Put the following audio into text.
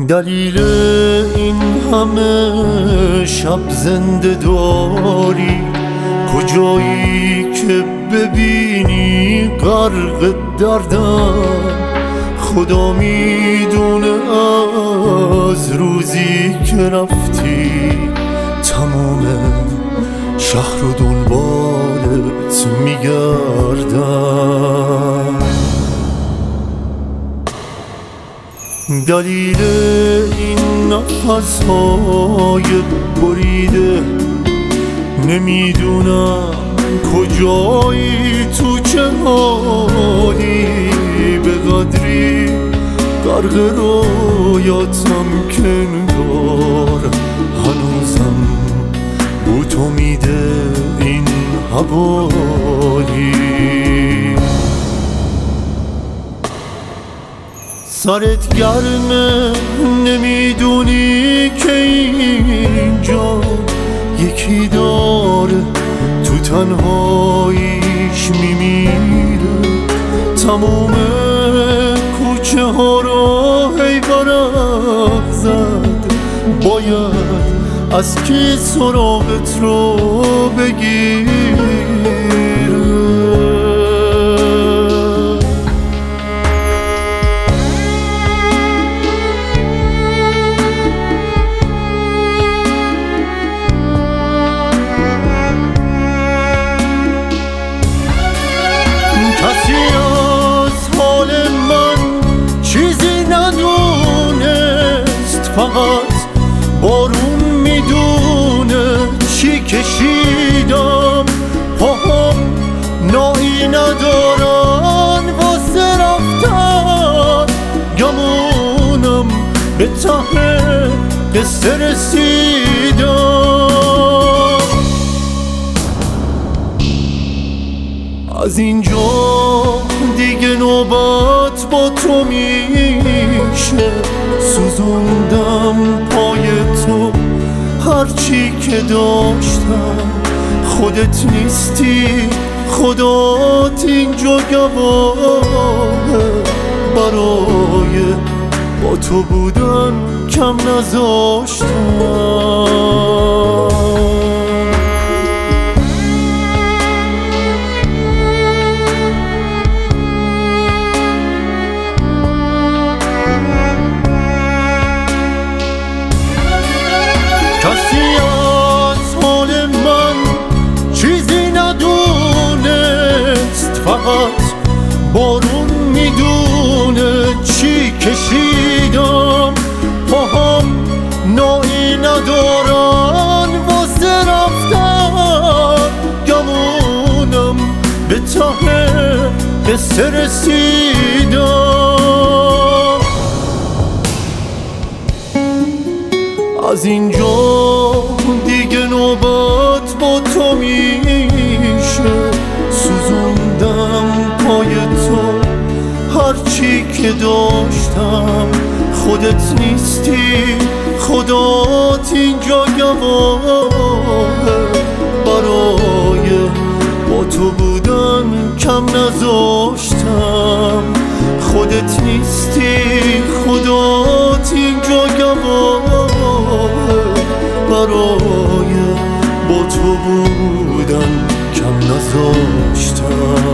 دلیل این همه شب زنده داری کجایی که ببینی غرق دردم؟ خدا میدونه از روزی که رفتی تمام شهر و دنبالت میگردم. دلیل این نفس‌های بریده نمیدونم کجایی، تو چه حالی، به قدری غرق رویاتم که انگار هنوزم بو تو میده این حوالی. سرت گرمه نمیدونی که اینجا یکی داره تو تنهاییش میمیره. تموم کوچه ها رو هی ورق زد، باید از کی سراغت رو بگیره. فقط بارون میدونه چی کشیدم، پاهم نایی ندارن واسه رفتن، گمونم به ته قصه رسیدم. از اینجا دیگه نوبت با تو میشه، سوزوندم پای تو هرچی که داشتم. خودت نیستی، خدات اینجا گواهه، برای با تو بودن کم نذاشتم. کسی از حال من چیزی ندونست، فقط بارون میدونه چی کشیدم. پاهم نایی ندارن واسه رفتن، گمونم به ته قصه رسیدم. از اینجا دیگه نوبت با تو میشه، سوزوندم پای تو هرچی که داشتم. خودت نیستی، خدات اینجا گواهه، برای با تو بودن کم نذاشتم. خودت نیستی، خدات اینجا گواهه، برای با تو بودن کم نذاشتم.